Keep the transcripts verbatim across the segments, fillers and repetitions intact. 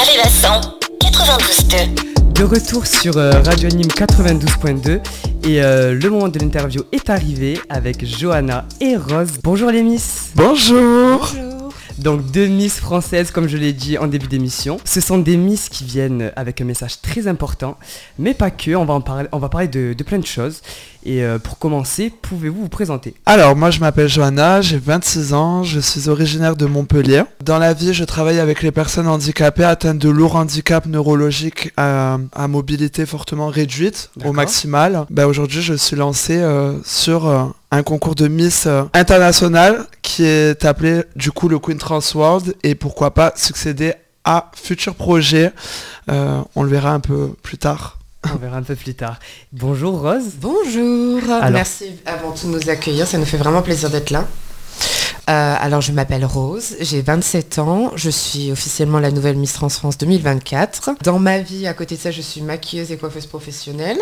Aveva cent quatre-vingt-douze deux. De retour sur euh, Radio Anime quatre-vingt-douze point deux et euh, le moment de l'interview est arrivé avec Johanna et Rose. Bonjour les Miss. Bonjour. Bonjour. Donc deux Miss françaises comme je l'ai dit en début d'émission. Ce sont des Miss qui viennent avec un message très important, mais pas que, on va, en parler, on va parler de, de plein de choses. Et euh, pour commencer, pouvez-vous vous présenter ? Alors moi je m'appelle Johanna, j'ai vingt-six ans, je suis originaire de Montpellier. Dans la vie je travaille avec les personnes handicapées atteintes de lourds handicaps neurologiques à, à mobilité fortement réduite, D'accord. au maximal. Ben, aujourd'hui je suis lancée euh, sur euh, un concours de Miss euh, international qui est appelé du coup le Queen Trans World et pourquoi pas succéder à futurs projets. Euh, on le verra un peu plus tard. On verra un peu plus tard. Bonjour Rose. Bonjour. Alors. Merci avant tout de nous accueillir, ça nous fait vraiment plaisir d'être là. Euh, alors je m'appelle Rose, j'ai vingt-sept ans, je suis officiellement la nouvelle Miss Trans France deux mille vingt-quatre. Dans ma vie, à côté de ça, je suis maquilleuse et coiffeuse professionnelle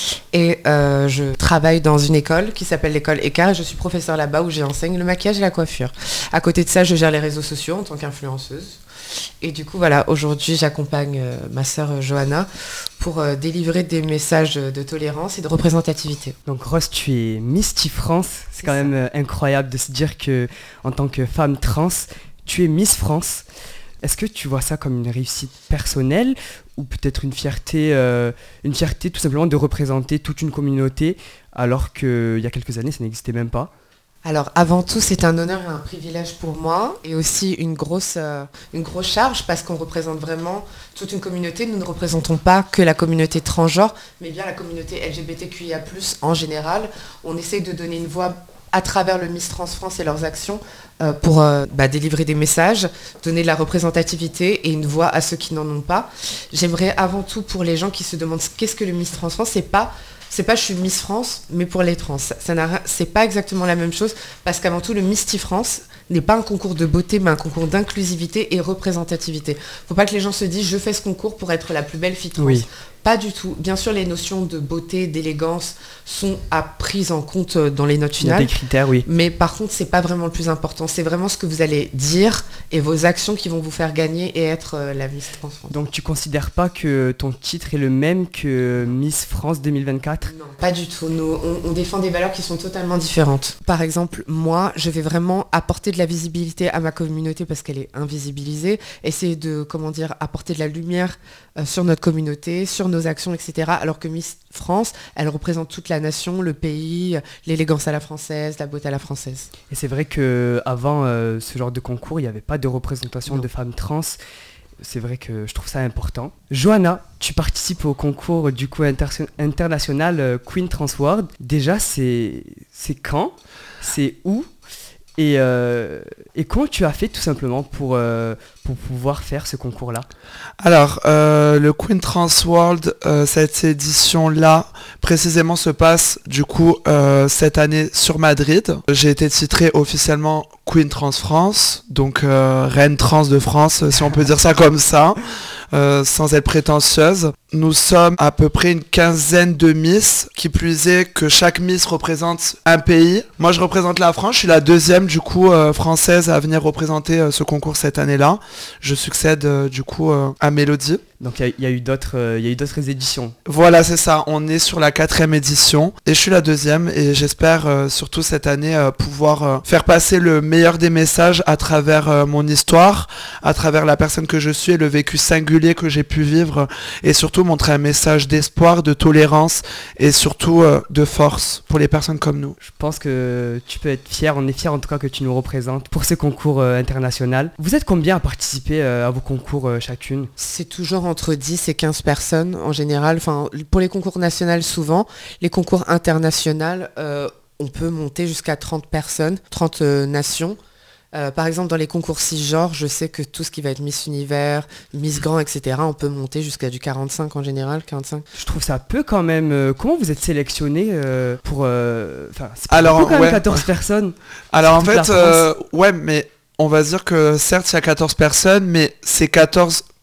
et euh, je travaille dans une école qui s'appelle l'école Écart et je suis professeure là-bas où j'enseigne le maquillage et la coiffure. À côté de ça, je gère les réseaux sociaux en tant qu'influenceuse. Et du coup, voilà, aujourd'hui, j'accompagne euh, ma sœur euh, Johanna pour euh, délivrer des messages de tolérance et de représentativité. Donc Rose, tu es Miss France. C'est C'est quand ça. même euh, incroyable de se dire que en tant que femme trans, tu es Miss France. Est-ce que tu vois ça comme une réussite personnelle ou peut-être une fierté, euh, une fierté tout simplement de représenter toute une communauté alors qu'il y a quelques années, ça n'existait même pas ? Alors, avant tout, c'est un honneur et un privilège pour moi et aussi une grosse, euh, une grosse charge parce qu'on représente vraiment toute une communauté. Nous ne représentons pas que la communauté transgenre, mais bien la communauté L G B T Q I A plus, en général. On essaye de donner une voix à travers le Miss Trans France et leurs actions euh, pour euh, bah, délivrer des messages, donner de la représentativité et une voix à ceux qui n'en ont pas. J'aimerais avant tout, pour les gens qui se demandent qu'est-ce que le Miss Trans France, c'est pas... C'est pas je suis Miss France, mais pour les trans. Ça, ça n'a, c'est pas exactement la même chose, parce qu'avant tout, le Misty France n'est pas un concours de beauté, mais un concours d'inclusivité et représentativité. Faut pas que les gens se disent je fais ce concours pour être la plus belle fille trans. Oui. Pas du tout. Bien sûr, les notions de beauté, d'élégance sont à prises en compte dans les notes Il y a finales. des critères, oui. Mais par contre, c'est pas vraiment le plus important. C'est vraiment ce que vous allez dire et vos actions qui vont vous faire gagner et être euh, la Miss Trans France. Donc tu considères pas que ton titre est le même que Miss France deux mille vingt-quatre ? Non, pas du tout. Nous, on, on défend des valeurs qui sont totalement différentes. Par exemple, moi, je vais vraiment apporter de la visibilité à ma communauté parce qu'elle est invisibilisée. Essayer de, comment dire, apporter de la lumière euh, sur notre communauté, sur nos actions, et cetera. Alors que Miss France, elle représente toute la nation, le pays, l'élégance à la française, la beauté à la française. Et c'est vrai qu'avant euh, ce genre de concours, il n'y avait pas de représentation Non. de femmes trans. C'est vrai que je trouve ça important. Johanna, tu participes au concours du coup inter- international euh, Queen Trans World. Déjà, c'est, c'est quand ? C'est où ? Et, euh, et comment tu as fait tout simplement pour, euh, pour pouvoir faire ce concours-là ? Alors, euh, le Queen Trans World, euh, cette édition-là, précisément se passe du coup euh, cette année sur Madrid. J'ai été titrée officiellement Queen Trans France, donc euh, reine trans de France, si on peut dire ça comme ça, euh, sans être prétentieuse. Nous sommes à peu près une quinzaine de Miss, qui plus est que chaque Miss représente un pays. Moi, je représente la France, je suis la deuxième du coup euh, française à venir représenter euh, ce concours cette année-là. Je succède euh, du coup euh, à Mélodie. Donc il y, y a eu d'autres, euh, il y a eu d'autres éditions. Voilà, c'est ça. On est sur la quatrième édition et je suis la deuxième et j'espère euh, surtout cette année euh, pouvoir euh, faire passer le meilleur des messages à travers euh, mon histoire, à travers la personne que je suis et le vécu singulier que j'ai pu vivre euh, et surtout montrer un message d'espoir, de tolérance et surtout euh, de force pour les personnes comme nous. Je pense que tu peux être fier, on est fier en tout cas que tu nous représentes pour ce concours euh, international. Vous êtes combien à participer euh, à vos concours euh, chacune ? C'est toujours entre dix et quinze personnes en général. Enfin, pour les concours nationaux souvent, les concours internationaux, euh, on peut monter jusqu'à trente personnes, trente euh, nations. Euh, par exemple, dans les concours cisgenres, je sais que tout ce qui va être Miss Univers, Miss Grand, et cetera, on peut monter jusqu'à du quarante-cinq en général, quarante-cinq. Je trouve ça peu quand même. euh, comment vous êtes sélectionné euh, pour... euh, Enfin, c'est pas Alors, beaucoup, quand même ouais. quatorze personnes. Alors en toute la fait, euh, ouais, mais on va se dire que certes il y a quatorze personnes, mais c'est quatorze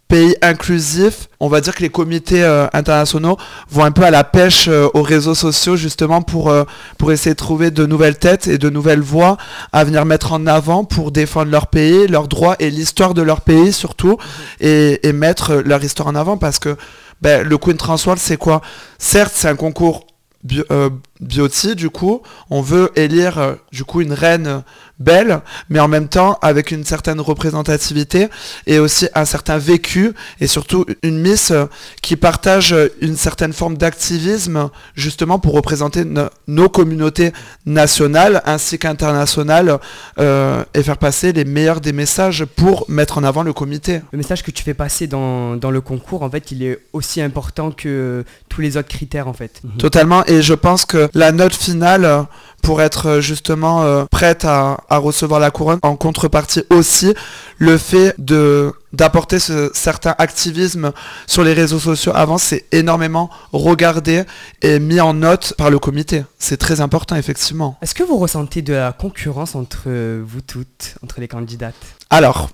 pays inclusif, on va dire que les comités euh, internationaux vont un peu à la pêche euh, aux réseaux sociaux justement pour, euh, pour essayer de trouver de nouvelles têtes et de nouvelles voix à venir mettre en avant pour défendre leur pays, leurs droits et l'histoire de leur pays surtout, et, et mettre leur histoire en avant parce que ben, le Queen Trans World c'est quoi? Certes c'est un concours bio, euh, Beauty, du coup, on veut élire euh, du coup une reine euh, belle, mais en même temps avec une certaine représentativité et aussi un certain vécu et surtout une Miss euh, qui partage euh, une certaine forme d'activisme justement pour représenter no- nos communautés nationales ainsi qu'internationales euh, et faire passer les meilleurs des messages pour mettre en avant le comité. Le message que tu fais passer dans, dans le concours, en fait, il est aussi important que tous les autres critères, en fait. Totalement, et je pense que la note finale euh, pour être euh, justement euh, prête à, à recevoir la couronne, en contrepartie aussi le fait de d'apporter ce certain activisme sur les réseaux sociaux avant, c'est énormément regardé et mis en note par le comité. C'est très important effectivement. Est-ce que vous ressentez de la concurrence entre euh, vous toutes, entre les candidates? Alors,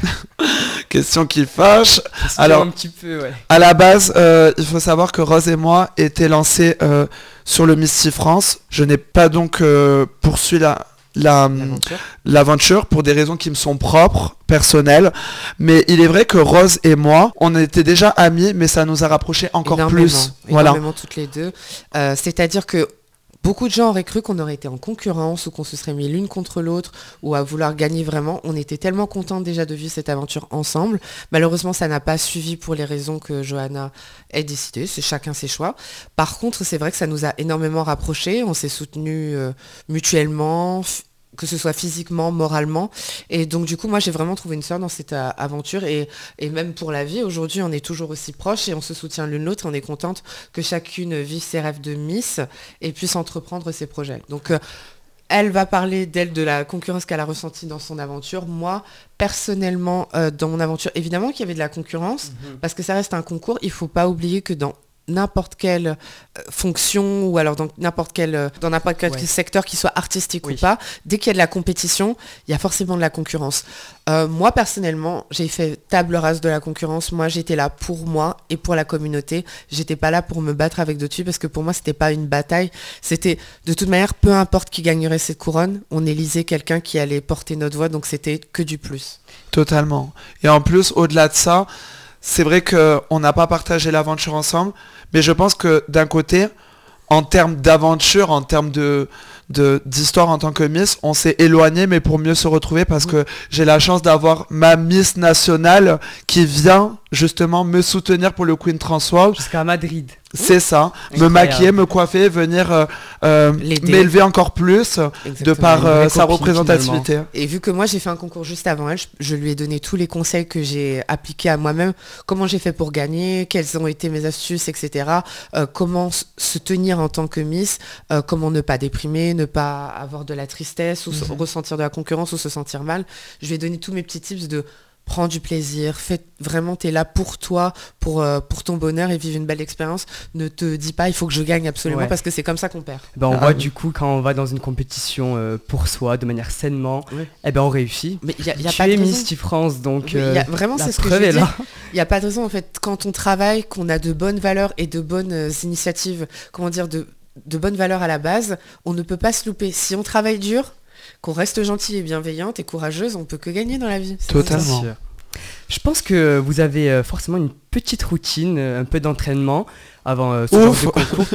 question qui fâche. Question Alors, un petit peu, ouais. À la base, euh, il faut savoir que Rose et moi étaient lancés euh, sur le Miss France. Je n'ai pas donc euh, poursuivi la, la, L'aventure. l'aventure pour des raisons qui me sont propres, personnelles. Mais il est vrai que Rose et moi, on était déjà amis, mais ça nous a rapprochés encore Énormément, plus. Voilà. énormément toutes les deux. Euh, c'est-à-dire que beaucoup de gens auraient cru qu'on aurait été en concurrence ou qu'on se serait mis l'une contre l'autre ou à vouloir gagner vraiment. On était tellement contents déjà de vivre cette aventure ensemble. Malheureusement, ça n'a pas suivi pour les raisons que Johanna ait décidé. C'est chacun ses choix. Par contre, c'est vrai que ça nous a énormément rapprochés. On s'est soutenus euh, mutuellement, f- que ce soit physiquement, moralement. Et donc, du coup, moi, j'ai vraiment trouvé une sœur dans cette euh, aventure. Et, et même pour la vie, aujourd'hui, on est toujours aussi proches et on se soutient l'une l'autre. On est contente que chacune vive ses rêves de Miss et puisse entreprendre ses projets. Donc, euh, elle va parler d'elle, de la concurrence qu'elle a ressentie dans son aventure. Moi, personnellement, euh, dans mon aventure, évidemment qu'il y avait de la concurrence, Mhm. parce que ça reste un concours. Il ne faut pas oublier que dans n'importe quelle euh, fonction ou alors dans n'importe quel, euh, dans n'importe quel Ouais. secteur, qu'il soit artistique Oui. ou pas, dès qu'il y a de la compétition, il y a forcément de la concurrence. Euh, moi, personnellement, j'ai fait table rase de la concurrence. Moi, j'étais là pour moi et pour la communauté. J'étais pas là pour me battre avec d'autres filles parce que pour moi, c'était pas une bataille. C'était, de toute manière, peu importe qui gagnerait cette couronne, on élisait quelqu'un qui allait porter notre voix, donc c'était que du plus. Totalement. Et en plus, au-delà de ça, c'est vrai qu'on n'a pas partagé l'aventure ensemble, mais je pense que d'un côté, en termes d'aventure, en termes de, de, d'histoire en tant que Miss, on s'est éloigné, mais pour mieux se retrouver, parce que j'ai la chance d'avoir ma Miss nationale qui vient justement me soutenir pour le Queen Trans World. Jusqu'à Madrid. C'est ça, me Incroyable. maquiller, me coiffer, venir euh, euh, L'aider. m'élever encore plus de Exactement. par Une euh, vraie sa copine, représentativité. Et vu que moi j'ai fait un concours juste avant elle, je, je lui ai donné tous les conseils que j'ai appliqués à moi-même, comment j'ai fait pour gagner, quelles ont été mes astuces, et cetera. Euh, comment s- se tenir en tant que Miss, euh, comment ne pas déprimer, ne pas avoir de la tristesse ou se- ressentir de la concurrence ou se sentir mal. Je lui ai donné tous mes petits tips de prends du plaisir, fais vraiment, t'es là pour toi, pour, euh, pour ton bonheur et vivre une belle expérience. Ne te dis pas il faut que je gagne absolument Ouais. parce que c'est comme ça qu'on perd. Ben, on Ah voit oui. du coup quand on va dans une compétition euh, pour soi, de manière sainement, Ouais. eh ben on réussit. Mais il y a, y a Tu pas es de raison. Miss France, donc Oui, y a- euh, vraiment, la c'est ce que je preuve veux est dire. là. Il n'y a pas de raison en fait, quand on travaille, qu'on a de bonnes valeurs et de bonnes euh, initiatives, comment dire, de, de bonnes valeurs à la base, on ne peut pas se louper. Si on travaille dur, qu'on reste gentil et bienveillante et courageuse, on peut que gagner dans la vie. C'est Totalement. comme ça. Sûr. Je pense que vous avez euh, forcément une petite routine, euh, un peu d'entraînement avant euh, ce genre Ouf. de concours.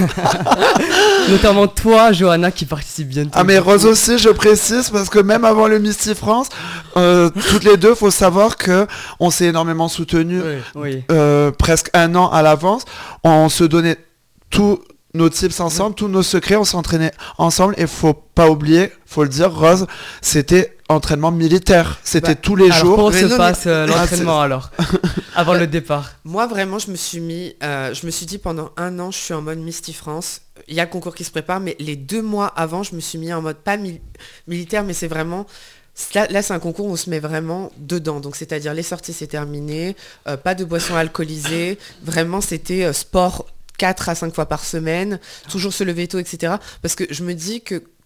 Notamment toi, Johanna, qui participe bientôt. Ah mais Rose aussi, je précise, parce que même avant le Miss France, euh, toutes les deux, faut savoir que on s'est énormément soutenus Oui. euh, presque un an à l'avance. On se donnait tous nos tips ensemble, tous nos secrets, on s'entraînait ensemble et faut pas oublier, faut le dire, Rose, c'était entraînement militaire. C'était Bah, tous les Alors, jours. comment Mais se non, passe mais- euh, Ah, l'entraînement alors avant le départ? Moi vraiment, je me suis mis, euh, je me suis dit pendant un an, je suis en mode Misty France. Il y a le concours qui se prépare, mais les deux mois avant, je me suis mis en mode pas mil- militaire, mais c'est vraiment Là, là, c'est un concours où on se met vraiment dedans. Donc, c'est-à-dire les sorties, c'est terminé. euh, pas de boissons alcoolisées. Vraiment, c'était euh, sport quatre à cinq fois par semaine. Toujours se lever tôt, et cetera. Parce que je me dis que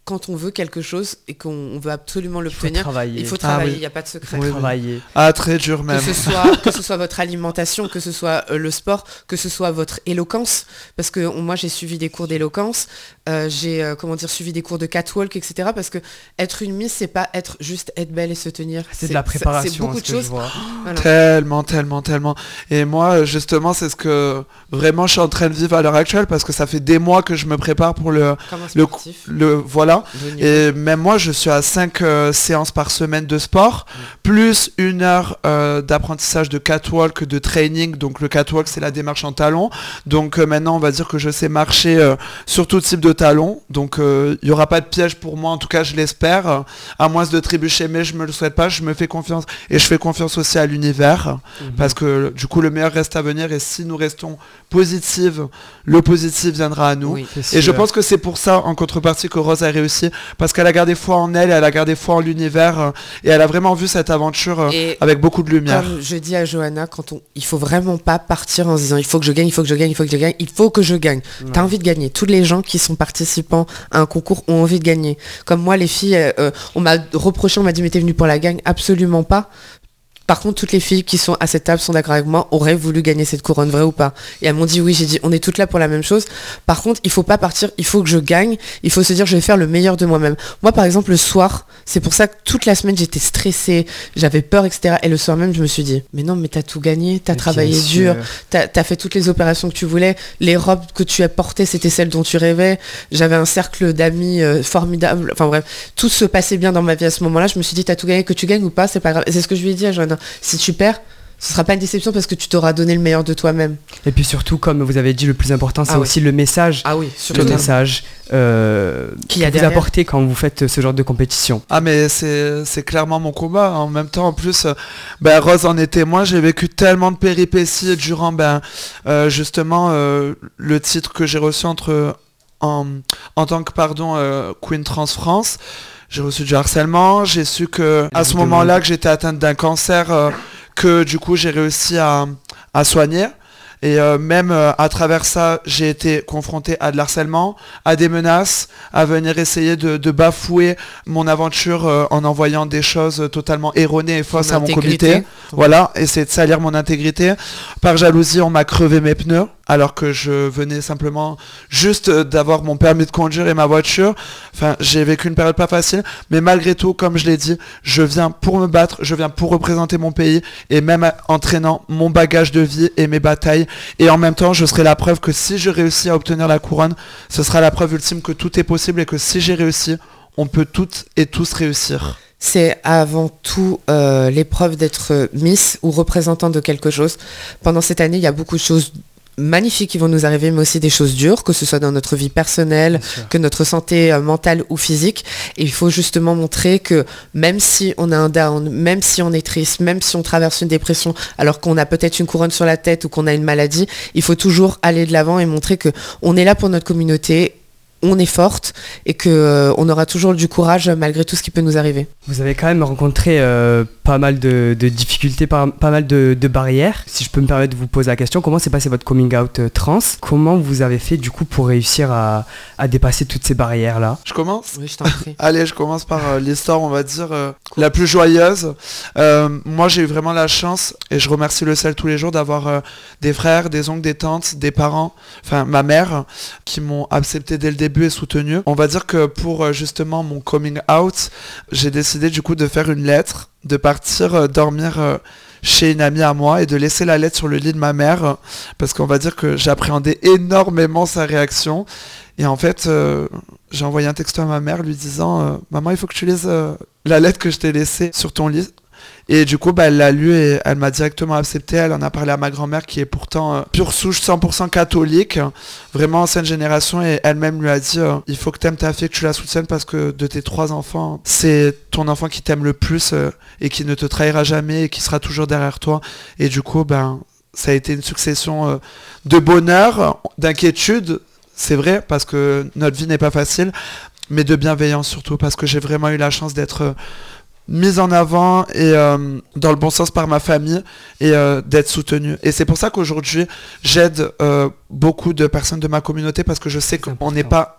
quand on veut quelque chose et qu'on veut absolument Il faut l'obtenir, travailler. il faut Ah travailler, il oui. n'y a pas de secret. Il faut Oui, oui. travailler. Ah, très dur même. Que ce, soit, que ce soit votre alimentation, que ce soit euh, le sport, que ce soit votre éloquence. Parce que on- moi, j'ai suivi des cours d'éloquence, euh, j'ai euh, comment dire, suivi des cours de catwalk, et cetera. Parce que être une Miss, c'est pas être juste être belle et se tenir. C'est de la préparation, C'est beaucoup ce de que choses. je vois. Voilà. Tellement, tellement, tellement. Et moi, justement, c'est ce que vraiment je suis en train de vivre à l'heure actuelle parce que ça fait des mois que je me prépare pour le, Comme un le, sportif. le voilà. de niveau. Et même moi, je suis à cinq séances par semaine de sport, plus une heure euh, d'apprentissage de catwalk, de training. Donc le catwalk, c'est la démarche en talons. Donc euh, maintenant, on va dire que je sais marcher euh, sur tout type de talons. Donc il n'y aura pas de piège pour moi, en tout cas, je l'espère. Euh, à moins de trébucher, mais je me le souhaite pas. Je me fais confiance et je fais confiance aussi à l'univers Mhm. parce que du coup, le meilleur reste à venir. Et si nous restons positives, le positif viendra à nous. Oui. C'est Et je sûr. pense que c'est pour ça, en contrepartie, que Rose a réussi, parce qu'elle a gardé foi en elle, elle a gardé foi en l'univers, euh, et elle a vraiment vu cette aventure euh, Et avec beaucoup de lumière. comme je dis à Johanna, quand on, il faut vraiment pas partir en se disant il faut que je gagne, il faut que je gagne, il faut que je gagne, il faut que je gagne. Ouais. T'as envie de gagner. Tous les gens qui sont participants à un concours ont envie de gagner. Comme moi, les filles, euh, euh, on m'a reproché, on m'a dit mais t'es venue pour la gagne. Absolument pas. Par contre, toutes les filles qui sont à cette table sont d'accord avec moi, auraient voulu gagner cette couronne, vrai ou pas. Et elles m'ont dit oui, j'ai dit on est toutes là pour la même chose. Par contre, il faut pas partir, il faut que je gagne, il faut se dire je vais faire le meilleur de moi-même. Moi, par exemple, le soir, c'est pour ça que toute la semaine j'étais stressée, j'avais peur, et cetera. Et le soir même, je me suis dit mais non, mais t'as tout gagné, t'as Mais travaillé bien dur, sûr. t'as as fait toutes les opérations que tu voulais, les robes que tu as portées, c'était celles dont tu rêvais. J'avais un cercle d'amis euh, formidable. Enfin bref, tout se passait bien dans ma vie à ce moment-là. Je me suis dit t'as tout gagné, que tu gagnes ou pas, c'est pas grave. Et c'est ce que je lui ai dit à Johanna. Si tu perds, ce sera pas une déception parce que tu t'auras donné le meilleur de toi-même. Et puis surtout, comme vous avez dit, le plus important, c'est Ah oui. aussi le message. Ah oui, Le surtout. message euh, Qu'il y a que vous derrière. apportez quand vous faites ce genre de compétition. Ah mais c'est c'est clairement mon combat. En même temps, en plus, euh, ben, Rose en est témoin. J'ai vécu tellement de péripéties durant ben, euh, justement euh, le titre que j'ai reçu entre en, en tant que pardon euh, Queen Trans France. J'ai reçu du harcèlement. J'ai su que à ce Évidemment. moment-là que j'étais atteinte d'un cancer euh, que du coup j'ai réussi à, à soigner. Et euh, même euh, à travers ça, j'ai été confronté à de l'harcèlement, à des menaces, à venir essayer de, de bafouer mon aventure euh, en envoyant des choses totalement erronées et fausses Ton à mon intégrité. comité. Voilà, essayer de salir mon intégrité. Par jalousie, on m'a crevé mes pneus, alors que je venais simplement juste euh, d'avoir mon permis de conduire et ma voiture. Enfin, j'ai vécu une période pas facile, mais malgré tout, comme je l'ai dit, je viens pour me battre, je viens pour représenter mon pays, et même euh, entraînant mon bagage de vie et mes batailles. Et en même temps, je serai la preuve que si je réussis à obtenir la couronne, ce sera la preuve ultime que tout est possible et que si j'ai réussi, on peut toutes et tous réussir. C'est avant tout euh, l'épreuve d'être Miss ou représentant de quelque chose. Pendant cette année, il y a beaucoup de choses magnifiques qui vont nous arriver, mais aussi des choses dures, que ce soit dans notre vie personnelle, Bien sûr. que notre santé euh, mentale ou physique. Et il faut justement montrer que même si on a un down, même si on est triste, même si on traverse une dépression, alors qu'on a peut-être une couronne sur la tête ou qu'on a une maladie, il faut toujours aller de l'avant et montrer que on est là pour notre communauté, on est forte et que euh, on aura toujours du courage malgré tout ce qui peut nous arriver. Vous avez quand même rencontré euh, pas mal de, de difficultés, pas, pas mal de, de barrières. Si je peux me permettre de vous poser la question, comment s'est passé votre coming out euh, trans? Comment vous avez fait du coup pour réussir à, à dépasser toutes ces barrières-là? Je commence ? Oui, je t'en prie. Allez, je commence par euh, l'histoire, on va dire, euh, la plus joyeuse. Euh, moi, j'ai eu vraiment la chance, et je remercie le ciel tous les jours, d'avoir euh, des frères, des oncles, des tantes, des parents, enfin ma mère, qui m'ont accepté dès le début et soutenu. On va dire que pour euh, justement mon coming out, j'ai décidé du coup de faire une lettre, de partir euh, dormir euh, chez une amie à moi et de laisser la lettre sur le lit de ma mère, euh, parce qu'on va dire que j'appréhendais énormément sa réaction. Et en fait, euh, j'ai envoyé un texto à ma mère lui disant euh, « Maman, il faut que tu lises euh, la lettre que je t'ai laissée sur ton lit ». Et du coup, bah, elle l'a lu et elle m'a directement accepté. Elle en a parlé à ma grand-mère qui est pourtant euh, pure souche cent pour cent catholique, vraiment ancienne génération. Et elle-même lui a dit euh, il faut que tu aimes ta fille, que tu la soutiennes parce que de tes trois enfants, c'est ton enfant qui t'aime le plus euh, et qui ne te trahira jamais et qui sera toujours derrière toi. Et du coup, ben, ça a été une succession euh, de bonheur, d'inquiétude. C'est vrai, parce que notre vie n'est pas facile, mais de bienveillance surtout, parce que j'ai vraiment eu la chance d'être euh, mise en avant et euh, dans le bon sens par ma famille et euh, d'être soutenue. Et c'est pour ça qu'aujourd'hui, j'aide euh, beaucoup de personnes de ma communauté parce que je sais qu'on n'est pas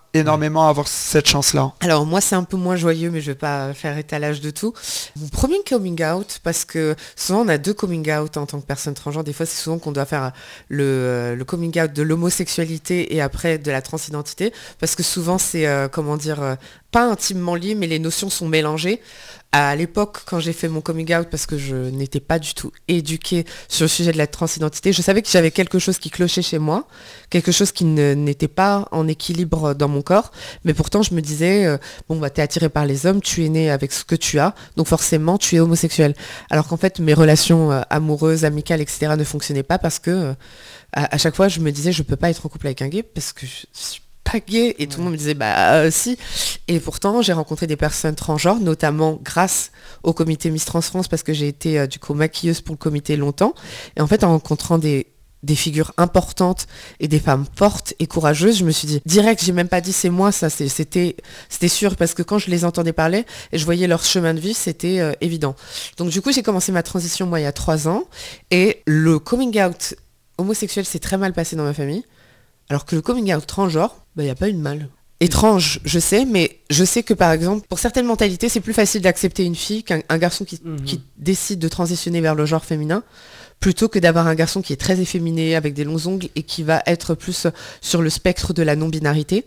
énormément à avoir cette chance-là. Alors moi c'est un peu moins joyeux, mais je vais pas faire étalage de tout. Mon premier coming out, parce que souvent on a deux coming out en tant que personne transgenre, des fois c'est souvent qu'on doit faire le, le coming out de l'homosexualité et après de la transidentité, parce que souvent c'est, euh, comment dire, euh, pas intimement lié, mais les notions sont mélangées. À l'époque, quand j'ai fait mon coming out, parce que je n'étais pas du tout éduquée sur le sujet de la transidentité, je savais que j'avais quelque chose qui clochait chez moi, quelque chose qui ne, n'était pas en équilibre dans mon corps, mais pourtant je me disais, euh, bon bah t'es attiré par les hommes, tu es né avec ce que tu as, donc forcément tu es homosexuel. Alors qu'en fait mes relations euh, amoureuses, amicales, et cetera ne fonctionnaient pas parce que euh, à, à chaque fois je me disais je peux pas être en couple avec un gay parce que je suis pas gay, et tout le monde me disait bah euh, si, et pourtant j'ai rencontré des personnes transgenres, notamment grâce au comité Miss Trans France, parce que j'ai été euh, du coup maquilleuse pour le comité longtemps, et en fait en rencontrant des des figures importantes et des femmes fortes et courageuses, je me suis dit direct, j'ai même pas dit c'est moi, ça c'est, c'était c'était sûr, parce que quand je les entendais parler et je voyais leur chemin de vie, c'était euh, évident. Donc du coup j'ai commencé ma transition moi il y a trois ans, et le coming out homosexuel s'est très mal passé dans ma famille. Alors que le coming out transgenre, bah, il n'y a pas eu de mal. Étrange, je sais, mais je sais que par exemple, pour certaines mentalités, c'est plus facile d'accepter une fille qu'un un garçon qui, mmh. qui décide de transitionner vers le genre féminin, plutôt que d'avoir un garçon qui est très efféminé, avec des longs ongles, et qui va être plus sur le spectre de la non-binarité.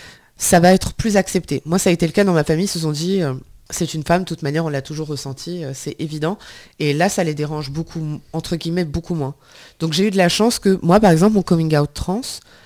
Ça va être plus accepté. Moi, ça a été le cas dans ma famille, ils se sont dit... Euh, c'est une femme, de toute manière, on l'a toujours ressenti, euh, c'est évident. Et là, ça les dérange beaucoup, entre guillemets, beaucoup moins. Donc j'ai eu de la chance que, moi, par exemple, mon coming out trans,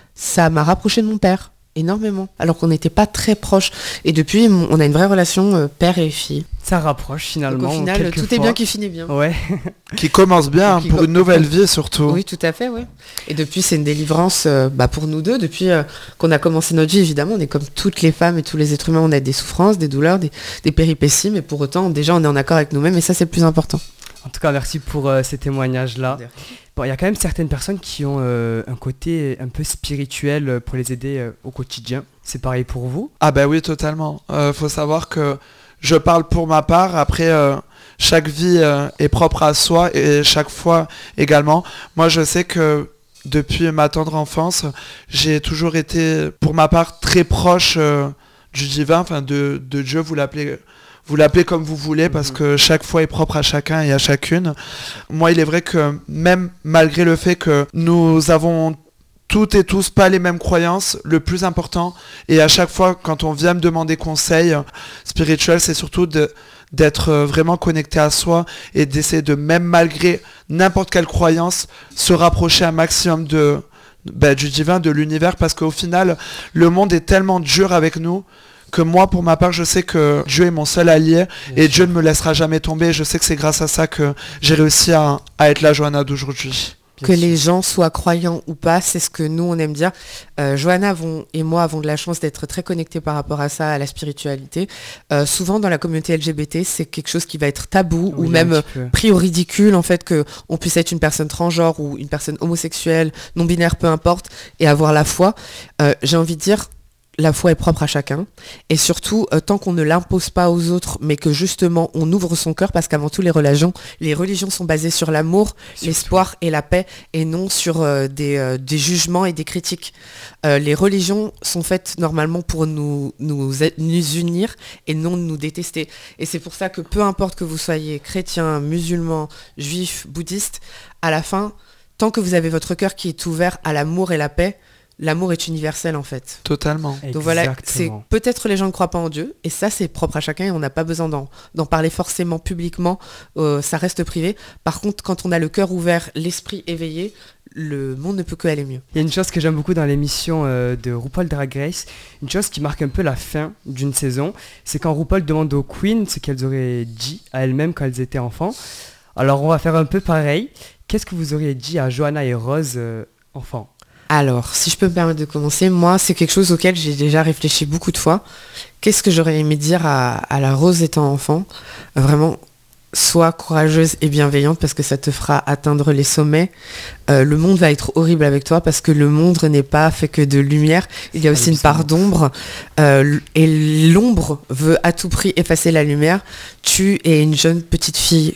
ça m'a rapproché de mon père, énormément. Alors qu'on n'était pas très proches. Et depuis, on a une vraie relation euh, père et fille. Ça rapproche finalement. Donc, au final, tout est bien qui finit bien. Ouais. Qui commence bien, qui pour com- une nouvelle vie surtout. Oui, tout à fait, oui. Et depuis, c'est une délivrance euh, bah, pour nous deux. Depuis euh, qu'on a commencé notre vie, évidemment, on est comme toutes les femmes et tous les êtres humains, on a des souffrances, des douleurs, des, des péripéties, mais pour autant, déjà, on est en accord avec nous-mêmes, et ça, c'est le plus important. En tout cas, merci pour euh, ces témoignages-là. Bon, il y a quand même certaines personnes qui ont euh, un côté un peu spirituel pour les aider euh, au quotidien. C'est pareil pour vous ? Ah bah oui, totalement. Euh, faut savoir que je parle pour ma part. Après, euh, chaque vie euh, est propre à soi, et chaque fois également. Moi, je sais que depuis ma tendre enfance, j'ai toujours été, pour ma part, très proche euh, du divin, enfin de, de Dieu, vous l'appelez... Vous l'appelez comme vous voulez, parce que chaque foi est propre à chacun et à chacune. Moi, il est vrai que même malgré le fait que nous avons toutes et tous pas les mêmes croyances, le plus important, et à chaque fois quand on vient me demander conseil spirituel, c'est surtout de, d'être vraiment connecté à soi et d'essayer de, même malgré n'importe quelle croyance, se rapprocher un maximum de, bah, du divin, de l'univers, parce qu'au final, le monde est tellement dur avec nous, que moi, pour ma part, je sais que Dieu est mon seul allié, et sûr. Dieu ne me laissera jamais tomber. Je sais que c'est grâce à ça que j'ai réussi à, à être la Johanna d'aujourd'hui. Que les gens soient croyants ou pas, c'est ce que nous, on aime dire. Euh, Johanna avons, et moi avons de la chance d'être très connectés par rapport à ça, à la spiritualité. Euh, souvent, dans la communauté L G B T, c'est quelque chose qui va être tabou, oui, ou même pris au ridicule, en fait, qu'on puisse être une personne transgenre ou une personne homosexuelle, non-binaire, peu importe, et avoir la foi. Euh, j'ai envie de dire... La foi est propre à chacun, et surtout euh, tant qu'on ne l'impose pas aux autres, mais que justement on ouvre son cœur, parce qu'avant tout les religions, les religions sont basées sur l'amour, surtout. L'espoir et la paix, et non sur euh, des, euh, des jugements et des critiques. Euh, les religions sont faites normalement pour nous, nous, nous unir et non nous détester. Et c'est pour ça que peu importe que vous soyez chrétien, musulman, juif, bouddhiste, à la fin, tant que vous avez votre cœur qui est ouvert à l'amour et la paix, l'amour est universel en fait. Totalement. Exactement. Donc voilà, c'est peut-être les gens ne croient pas en Dieu, et ça c'est propre à chacun, et on n'a pas besoin d'en, d'en parler forcément publiquement, euh, ça reste privé. Par contre, quand on a le cœur ouvert, l'esprit éveillé, le monde ne peut que aller mieux. Il y a une chose que j'aime beaucoup dans l'émission euh, de RuPaul Drag Race, une chose qui marque un peu la fin d'une saison, c'est quand RuPaul demande aux queens ce qu'elles auraient dit à elles-mêmes quand elles étaient enfants. Alors on va faire un peu pareil. Qu'est-ce que vous auriez dit à Johanna et Rose euh, enfants ? Alors, si je peux me permettre de commencer, moi, c'est quelque chose auquel j'ai déjà réfléchi beaucoup de fois. Qu'est-ce que j'aurais aimé dire à, à la Rose étant enfant ? Vraiment, sois courageuse et bienveillante, parce que ça te fera atteindre les sommets. Euh, le monde va être horrible avec toi, parce que le monde n'est pas fait que de lumière. Il y a aussi une part d'ombre. Euh, et l'ombre veut à tout prix effacer la lumière. Tu es une jeune petite fille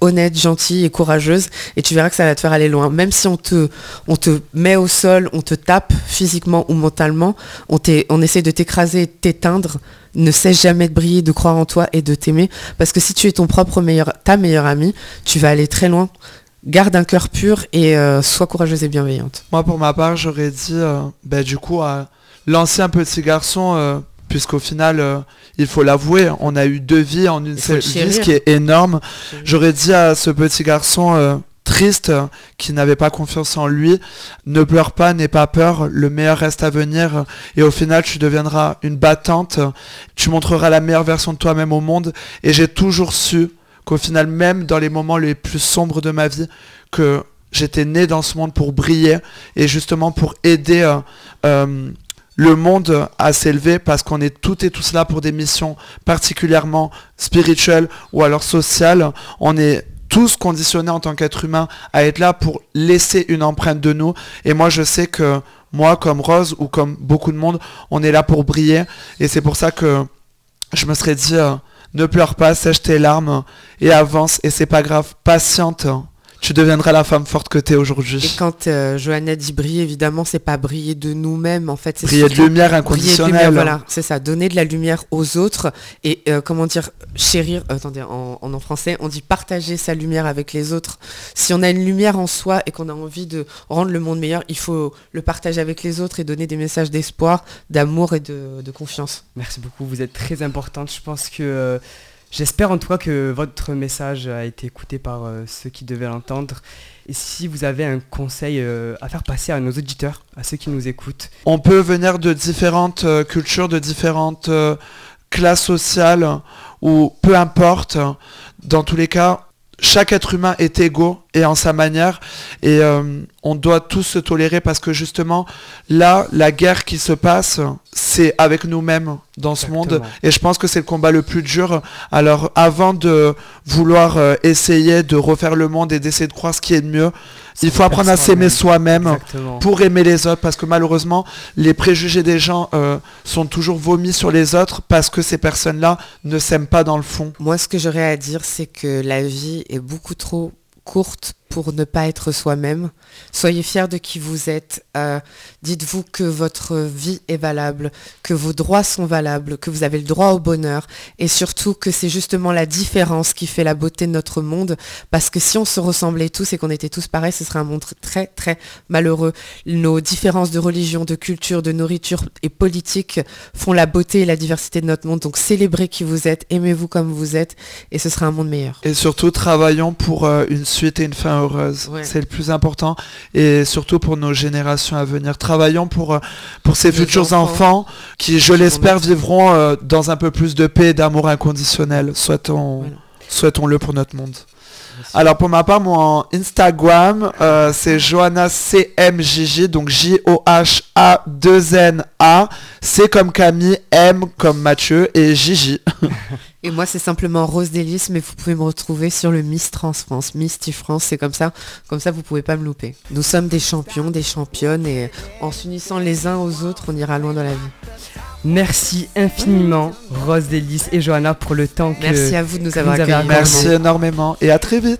honnête, gentille et courageuse et tu verras que ça va te faire aller loin. Même si on te, on te met au sol, on te tape physiquement ou mentalement, on, on essaie de t'écraser et de t'éteindre, ne cesse jamais de briller, de croire en toi et de t'aimer. Parce que si tu es ton propre meilleur, ta meilleure amie, tu vas aller très loin. Garde un cœur pur et euh, sois courageuse et bienveillante. Moi, pour ma part, j'aurais dit, euh, bah, du coup, à l'ancien petit garçon, euh, puisqu'au final, euh, il faut l'avouer, on a eu deux vies en une seule vie, ce qui est énorme. J'aurais dit à ce petit garçon euh, triste, euh, qui n'avait pas confiance en lui, ne pleure pas, n'aie pas peur, le meilleur reste à venir. Et au final, tu deviendras une battante, tu montreras la meilleure version de toi-même au monde. Et j'ai toujours su qu'au final, même dans les moments les plus sombres de ma vie, que j'étais né dans ce monde pour briller et justement pour aider euh, euh, le monde à s'élever, parce qu'on est toutes et tous là pour des missions particulièrement spirituelles ou alors sociales. On est tous conditionnés en tant qu'être humain à être là pour laisser une empreinte de nous. Et moi, je sais que moi, comme Rose ou comme beaucoup de monde, on est là pour briller. Et c'est pour ça que je me serais dit... Euh, ne pleure pas, sèche tes larmes et avance, et c'est pas grave, patiente, tu deviendras la femme forte que t'es aujourd'hui. Et quand euh, Johanna dit briller, évidemment, c'est pas briller de nous-mêmes, en fait. C'est briller de lumière inconditionnelle. Briller de lumière, voilà, c'est ça, donner de la lumière aux autres et, euh, comment dire, chérir, euh, attendez, en, en, en français, on dit partager sa lumière avec les autres. Si on a une lumière en soi et qu'on a envie de rendre le monde meilleur, il faut le partager avec les autres et donner des messages d'espoir, d'amour et de, de confiance. Merci beaucoup, vous êtes très importante. Je pense que... Euh, J'espère en tout cas que votre message a été écouté par euh, ceux qui devaient l'entendre. Et si vous avez un conseil euh, à faire passer à nos auditeurs, à ceux qui nous écoutent. On peut venir de différentes euh, cultures, de différentes euh, classes sociales, ou peu importe. Dans tous les cas, chaque être humain est égaux et en sa manière. Et euh, on doit tous se tolérer, parce que justement, là, la guerre qui se passe, c'est avec nous-mêmes dans ce Exactement. monde. Et je pense que c'est le combat le plus dur. Alors, avant de vouloir euh, essayer de refaire le monde et d'essayer de croire ce qui est de mieux, il faut apprendre à s'aimer soi-même. Exactement. Pour aimer les autres, parce que malheureusement, les préjugés des gens euh, sont toujours vomis sur les autres, parce que ces personnes-là ne s'aiment pas dans le fond. Moi, ce que j'aurais à dire, c'est que la vie est beaucoup trop courte pour ne pas être soi-même. Soyez fiers de qui vous êtes. Euh, dites-vous que votre vie est valable, que vos droits sont valables, que vous avez le droit au bonheur, et surtout que c'est justement la différence qui fait la beauté de notre monde, parce que si on se ressemblait tous et qu'on était tous pareils, ce serait un monde très très malheureux. Nos différences de religion, de culture, de nourriture et politique font la beauté et la diversité de notre monde. Donc célébrez qui vous êtes, aimez-vous comme vous êtes, et ce sera un monde meilleur. Et surtout, travaillons pour euh, une suite et une fin heureuse. Ouais. C'est le plus important. Et surtout pour nos générations à venir. Travaillons pour, pour ces nos futurs enfants, enfants qui, je l'espère, vivront euh, dans un peu plus de paix et d'amour inconditionnel. Souhaitons, voilà. Souhaitons-le pour notre monde. Merci. Alors pour ma part, mon Instagram, euh, c'est Johanna C M J J, donc J O H A deux N A, C comme Camille, M comme Mathieu et Gigi. Et moi, c'est simplement Rose Délice, mais vous pouvez me retrouver sur le Miss Trans France, Miss T France, c'est comme ça, comme ça vous pouvez pas me louper. Nous sommes des champions, des championnes, et en s'unissant les uns aux autres, on ira loin dans la vie. Merci infiniment, Rose Délice et Johanna, pour le temps que Merci à vous de nous avoir accueillis. Merci énormément, et à très vite.